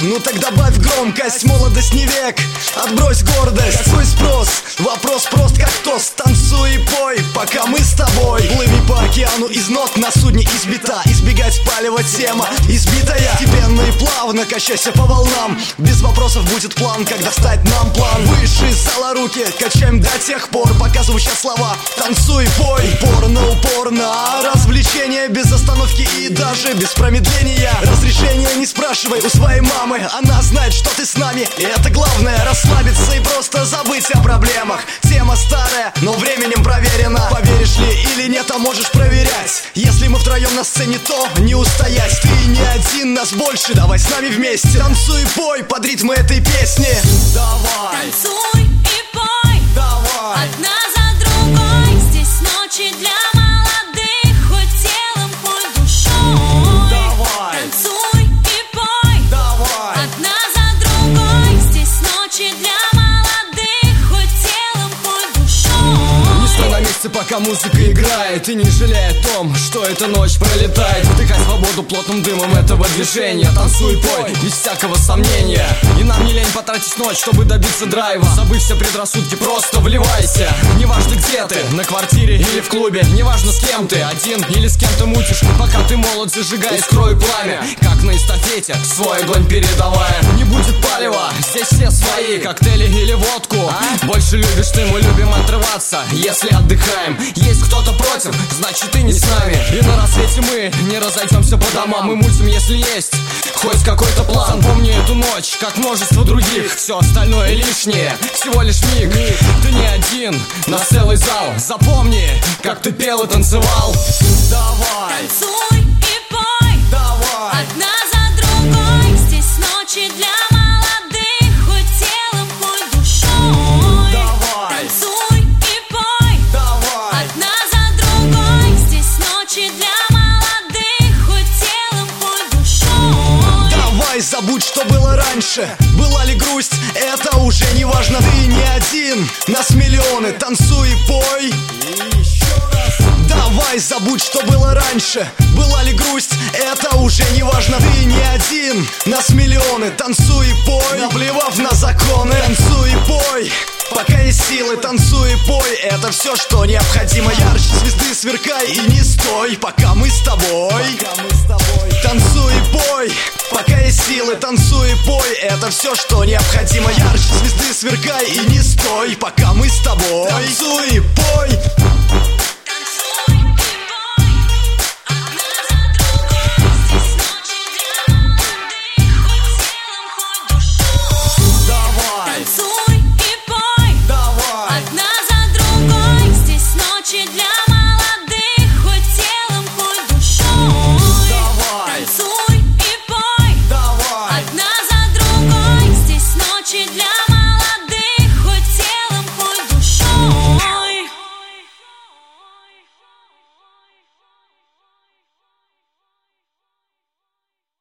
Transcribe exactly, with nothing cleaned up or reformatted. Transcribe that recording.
Ну так добавь громкость, молодость не век, отбрось гордость. Какой спрос? Вопрос прост как тост. Танцуй и пой, пока мы с тобой. Плыви по океану из нот, на судне избита. Избегать спаливать тема избитая. Степенно и плавно качайся по волнам. Без вопросов будет план, как достать нам план. Выше из зала руки качаем до тех пор, пока звучат слова. Танцуй, пой, упорно, упорно. Развлечения без остановки и даже без промедления. Разрешения не спрашивай у своей мамы, она знает, что ты с нами. И это главное, расслабиться и просто забыть о проблемах. Тема старая, но временем проверена. Поверишь ли или нет, а можешь проверять. Если мы втроем на сцене, то не устоять. Ты не один, нас больше, давай с нами вместе. Танцуй и пой под ритмы этой песни. Давай. Танцуй и пой, давай. одна за другой. Здесь ночи для молодых, хоть телом, хоть душой. Давай. Танцуй и пой, Давай. одна за другой. Здесь ночи для молодых, хоть телом, хоть душой. Не стой на месте, пока музыка играет, и не жалей о том, что эта ночь пролетает. Вдыхай свободу плотным дымом этого движения. Танцуй и пой, без всякого сомнения. И нам не лень потратить ночь, чтобы добиться драйва. Забыв все предрассудки, просто вливайся. Неважно где ты, на квартире или в клубе. Неважно с кем ты, один или с кем ты мутишь. Пока ты молод, зажигай искрой пламя. Как на эстафете, свой огонь передавая. Не будет палева, здесь все свои. Коктейли или водку, больше любишь ты, мы любим отрываться. Если отдыхаем, есть кто-то против, значит ты не с нами. И на рассвете мы не разойдемся по домам. Мы мутим, если есть хоть какой-то план. Помни эту ночь, как множество других. Все остальное лишнее, всего лишь миг. Ты не один, на целый зал. Запомни, как ты пел и танцевал. Давай. Танцуй и пой, Давай. одна за другой. Здесь ночи для молодых, хоть телом, хоть душой. Давай. Танцуй и пой, Давай. одна за другой. Здесь ночи для молодых, хоть телом, хоть душой. Давай, забудь, что было раньше. Была ли грусть, это уже не важно. Ты не один, нас миллионы. Танцуй и пой. И еще раз. Давай, забудь, что было раньше. Была ли грусть, это уже не важно. Ты не один, нас миллионы. Танцуй и пой, наплевав на законы. Танцуй и пой, пока есть силы. Танцуй и пой, это все, что необходимо. Ярче звезды сверкай и не стой, пока мы с тобой. Танцуй и пой, пока есть силы. Танцуй и пой, это все, что необходимо. Ярче звезды сверкай и не стой, пока мы с тобой. Танцуй и пой.